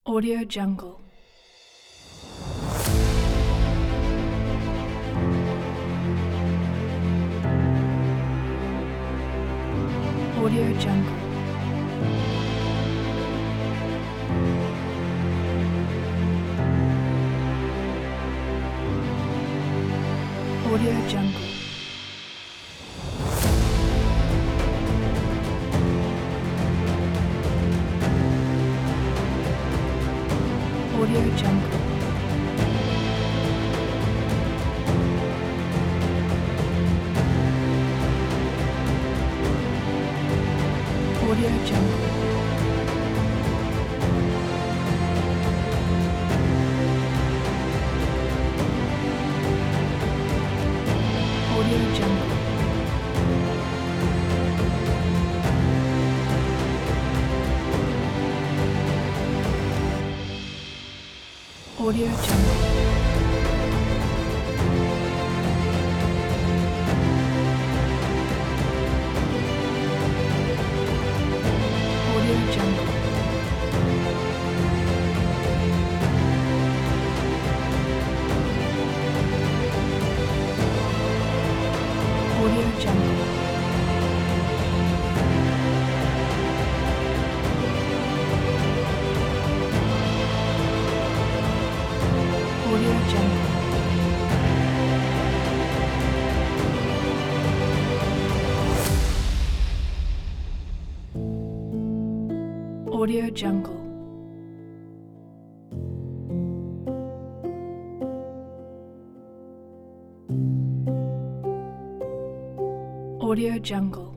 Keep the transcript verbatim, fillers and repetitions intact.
Audio Jungle. Audio Jungle. Audio Jungle. Audio Jungle. Audio Jungle. Audio Jungle. Audio Jungle. Audio Jungle. Audio Jungle. Audio Jungle. Audio Jungle. Audio Jungle.